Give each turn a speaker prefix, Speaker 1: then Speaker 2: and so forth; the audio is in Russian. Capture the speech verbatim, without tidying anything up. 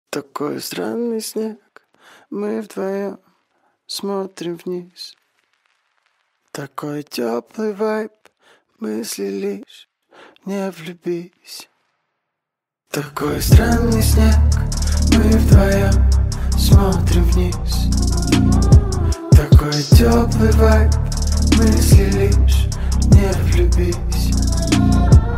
Speaker 1: Такой странный снег, мы вдвоем смотрим вниз. Такой теплый вайб, мысли лишь не влюбись. Такой странный снег, мы вдвоем смотрим вниз. Такой теплый вайб, мысли лишь не влюбись.